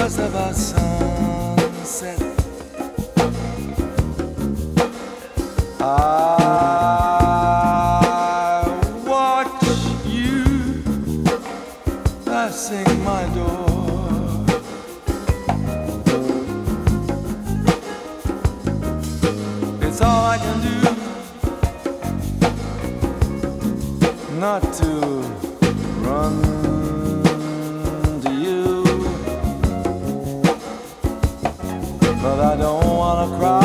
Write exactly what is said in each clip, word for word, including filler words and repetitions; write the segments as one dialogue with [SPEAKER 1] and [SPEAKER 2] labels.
[SPEAKER 1] of our sunset. I watch you passing my door. It's all I can do not to run to you, but I don't wanna cry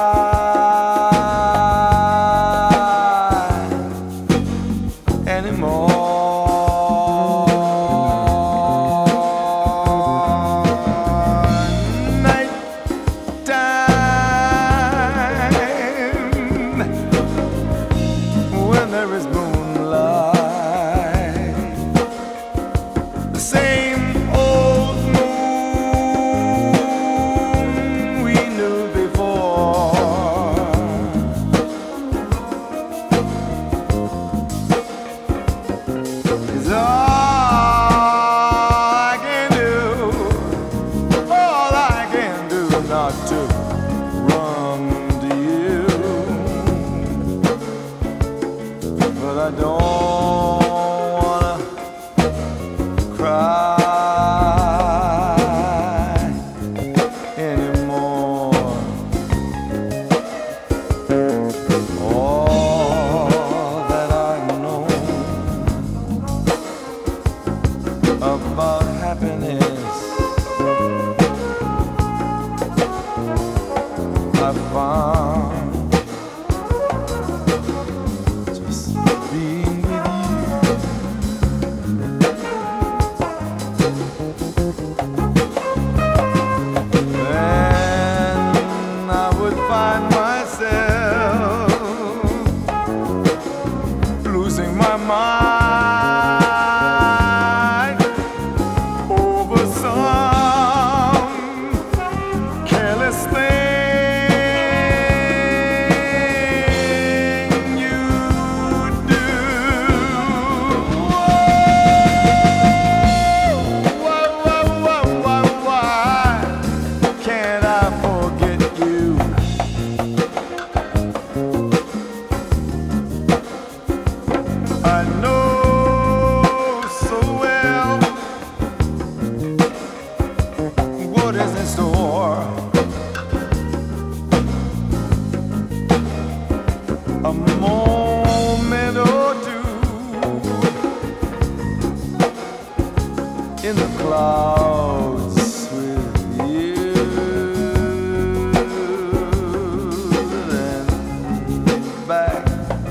[SPEAKER 1] anymore. Night time, when there is moonlight, the same old moon we knew before is all I can do, all I can do not to run to you, but I don't wanna cry anymore. All that I know about happiness I found just being with you. Then I would find myself losing my mind over some careless thing you do. Whoa, whoa, whoa, whoa, why can't I forget you? I know so well what is in store. A moment or two in the clouds with you, then back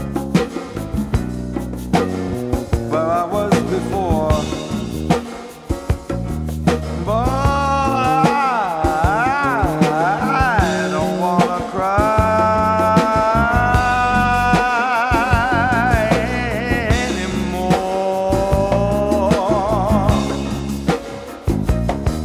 [SPEAKER 1] where I was before. But I don't wanna cry anymore.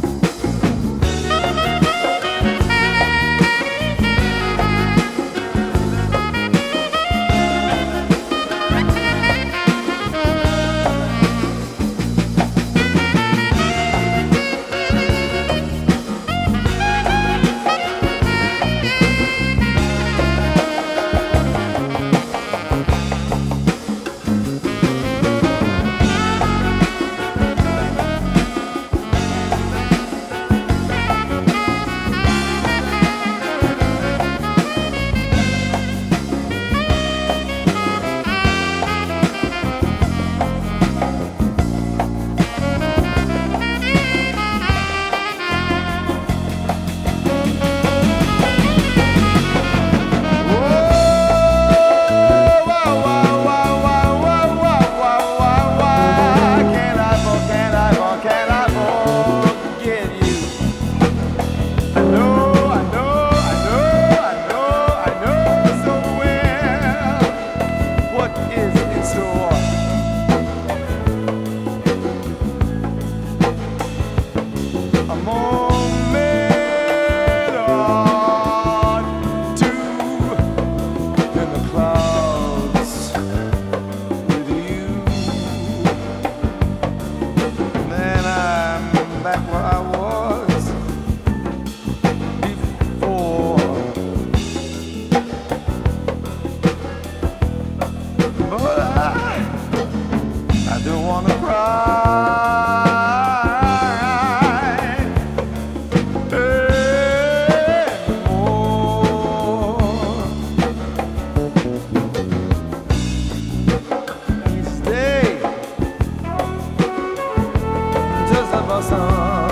[SPEAKER 1] of our sun.